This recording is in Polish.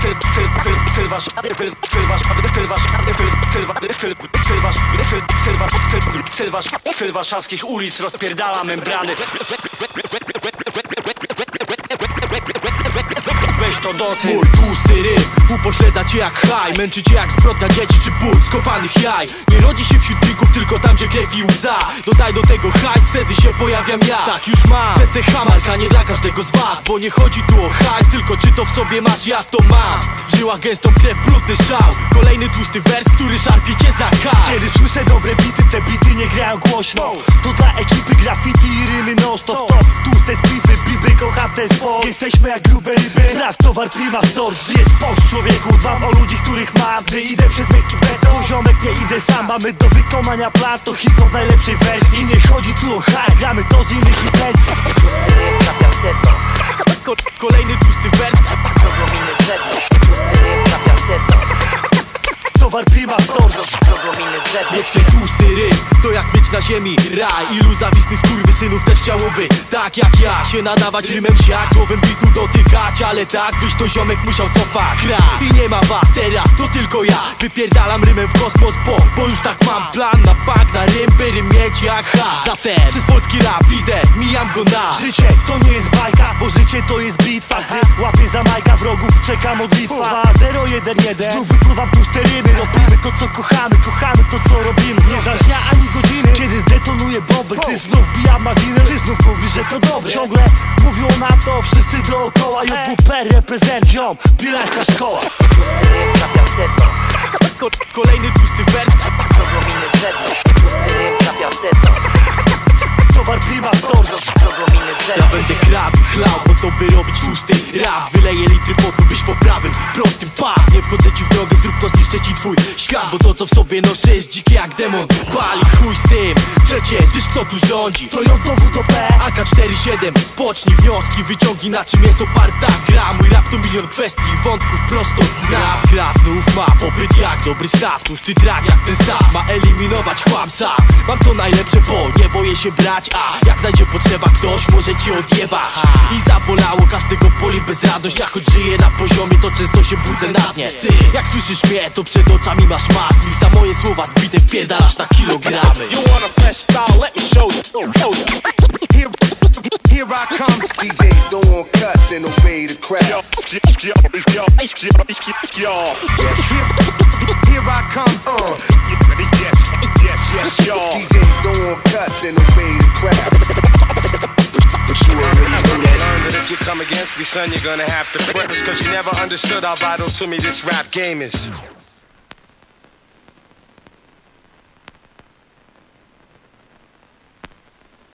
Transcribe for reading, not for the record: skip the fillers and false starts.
Styl warszawskich ulic rozpierdala membrany. Weź to doceń. Mój tłusty rym upośledza cię jak haj, męczy cię jak zbrodnia dzieci czy ból skopanych jaj. Nie rodzi się wśród trików, tylko tam gdzie krew i łza. Dodaj do tego hajs, wtedy się pojawiam ja. Tak już mam TCH, marka nie dla każdego z was. Bo nie chodzi tu o hajs, tylko czy to w sobie masz, ja to mam. W żyłach gęstą krew, brudny szał. Kolejny tłusty wers, który szarpie cię za hajs. Kiedy słyszę dobre bity, te bity nie grają głośno. To dla ekipy graffiti i rymy non stop. To tłuste splify, biby, kocham ten sport. Jesteśmy jak grube ryby, sprawdź towar prima sort. Żyję z człowieku, dbam o ludzi, których mam. Gdy idę przez miejski beton, to ziomek nie idę sam. Mamy do wykonania plan, to hip-hop najlepszej wersji. I nie chodzi tu o hajs, gramy to z innych intencji. Tłusty rym trafia w sedno. Kolejny tłusty wers, Kogo minę sedno. Tłusty rym trafia w sedno. Towar prima sort. Kogo minę sedno. mieć ten tłusty rym to jak mieć na ziemi raj. Ilu zawisnych skurwysynów też chciałoby tak jak ja się nadawać rymem siak, słowem bitu dotykać. Ale tak byś to ziomek musiał cofać kraj. I nie ma was teraz, to tylko ja wypierdalam rymem w kosmos, bo już tak mam plan na bank, na rym, by rym mieć jak ha. Zatem przez polski rap idę, mijam go na Życie to nie jest bajka, bo życie to jest bitwa. Gdy łapię za majka wrogów, czeka modlitwa. 0-1-1, znów wypluwam tłuste rymy. Robimy to co kochamy, kochamy to co robimy. Nie znasz dnia ani godziny, kiedy zdetonuję bombę. Gdy znów bijam na winę, ty znów mówisz, że to dobre. Ciągle mówią na to wszyscy dookoła. JWP reprezent, ziom, pilańska szkoła. Tłusty rym trafia w sedno. Kolejny tłusty wers, Kogo minę sedno. Tłusty rym trafia w sedno. Towar prima sort. Kogo minę ja sedno. będę kradł i chlał po to by robić tłusty rap. Wyleję litry potu, byś po prawym, prostym pad. Nie wchodzę ci w drogę, zrób to, zniszczę ci twój świat. Bo to co w sobie noszę jest dzikie jak demon. Pali chuj z tym, przecież wiesz kto tu rządzi. To JWP. AK-47, spocznij wnioski, wyciągnij na czym jest oparta gra. Mój rap to milion kwestii, wątków prosto z dna. Gra znów ma popyt jak dobry staw. Tłusty track jak ten staw ma eliminować chłam sam. Mam to najlepsze, bo nie boję się brać. A jak znajdzie potrzeba ktoś, może cię odjebać. I zabolało każdego boli bezradność. Ja choć żyję na poziomie, to często się budzę na dnie. Ty, jak słyszysz mnie, to przed oczami masz mask. Ich za moje słowa zbite wpierdalasz na kilogramy. You want a fresh style, let me show you. Here I come. DJs don't want cuts and obey the crowd. Here I come. Yes, y'all. DJs don't want cuts and obey the crowd. Learn that if you come against me, son, you're gonna have to press. Cause you never understood how vital to me this rap game is.